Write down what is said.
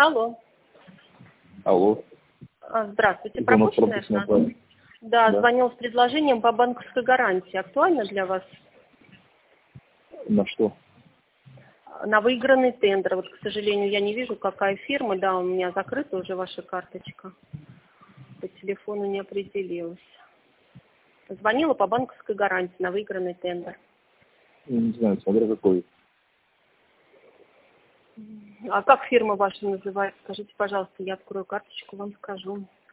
Алло. Алло. Здравствуйте, Звонок пропущенная пропущенный, от нас? правильно? Да, Да. звонил с предложением по банковской гарантии. Актуально для вас? На что? На выигранный тендер. Вот, к сожалению, я не вижу, какая фирма. Да, у меня закрыта уже ваша карточка. По телефону не определилась. Звонила по банковской гарантии на выигранный тендер. Я не знаю, смотря какой. А как фирма ваша называется? Скажите, пожалуйста, я открою карточку, вам скажу.